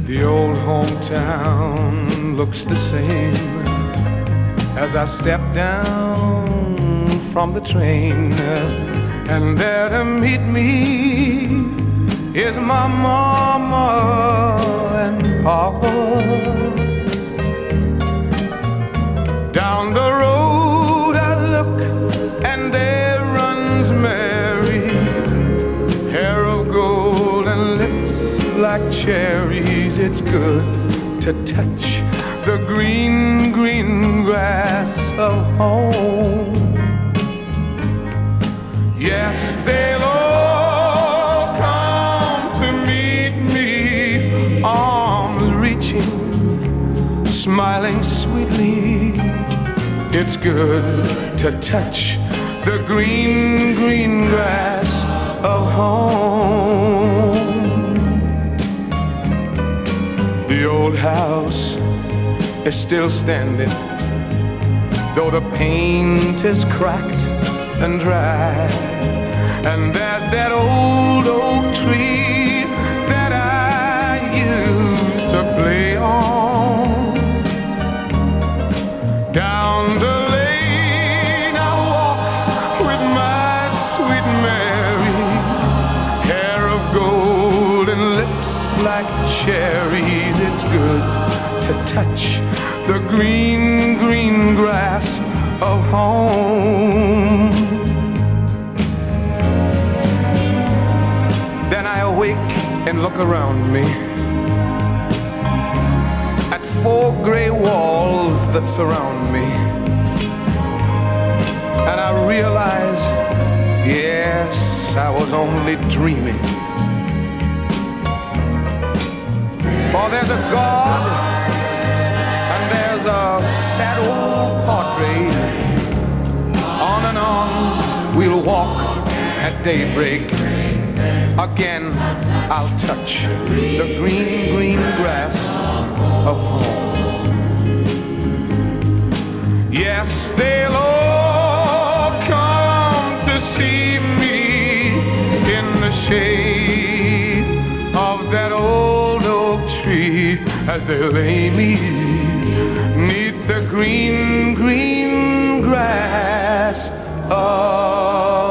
The old hometown looks the same as I step down from the train, and there to meet me is my mama and papa. Down the road I look, and there runs Mary, hair of gold and lips like cherries. It's good to touch the green, green grass of home. Yes, they'll all come to meet me, arms reaching, smiling sweetly. It's good to touch the green, green grass of home. The old house is still standing, though the paint is cracked and dry. And there's that old oak tree that I used to play on. Down the lane I walk with my sweet Mary, hair of gold and lips like cherries. It's good to touch the green, green grass of home. Then I awake and look around me at 4 gray walls that surround me, and I realize, yes, I was only dreaming. For there's a God, and there's a sad old portrait. On and on we'll walk at daybreak. Again I'll touch the green, green grass of home. Yes, they'll all come to see me in the shade of that old oak tree, as they lay me neath the green, green grass of